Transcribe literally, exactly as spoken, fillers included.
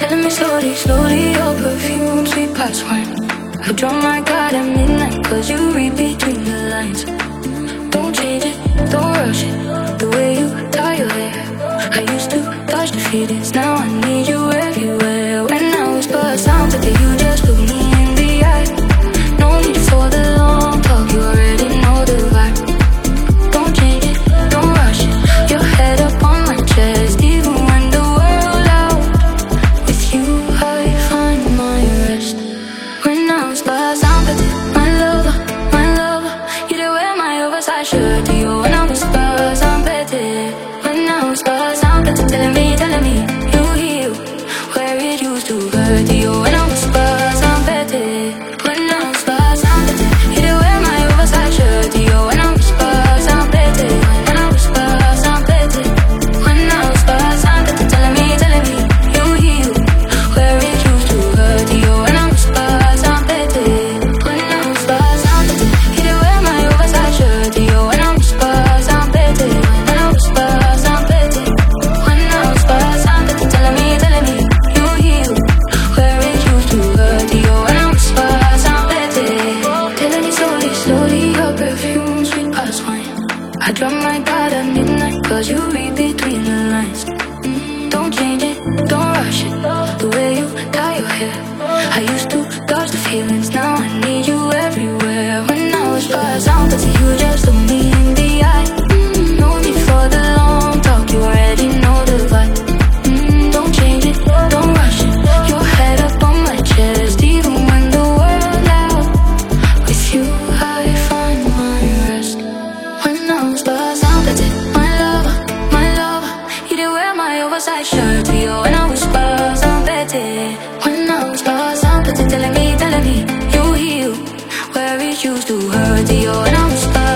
Telling me slowly, slowly, your perfume, sweet past wine. I draw my guard at midnight, cause you read between the lines. Don't change it, don't rush it, the way you tie your hair. I used to dodge the feelings, now I need you everywhere. When I whisper sounds like you just look me in the eye. No need for the long talk, you already know the vibe. Don't change it, don't rush it, your head up on my chest. Even when the world out, with you I find my rest. When I whisper sounds like my lover, my lover, you do wear my oversized shirt to you. When I whisper sounds better, when I whisper sounds better, telling me, telling me you heal where it used to hurt you. When I whisper sounds better, when I whisper sounds better, you do wear my oversized shirt to you. When I whisper sounds better, when I whisper sounds better, when I whisper sounds better, telling me, telling me you heal where it used to hurt you. When I whisper sounds better, when I whisper sounds better, you do wear my oversized shirt to you. When I whisper sounds better, when I whisper sounds better, when I whisper sounds better, telling me, telling me you heal where it used to hurt you. When I whisper sounds better, telling me slowly, slowly, your perfume, sweet past wine. I drop my guard at midnight, cause you read between the lines. Don't change it, don't rush it, the way you tie your hair. I used to dodge the feelings, now I need you everywhere. When I whisper sounds better, you just look me in the eye. No need for the long talk, you already know the vibe. Mm, don't change it, don't rush it, your head up on my chest. Even when the world out, with you I find my rest. When I whisper sounds better, my lover, my lover, you do wear my oversized shirt to you. When I whisper sounds better, when I whisper sounds better, telling me, telling me you heal where it used to hurt you. When I whisper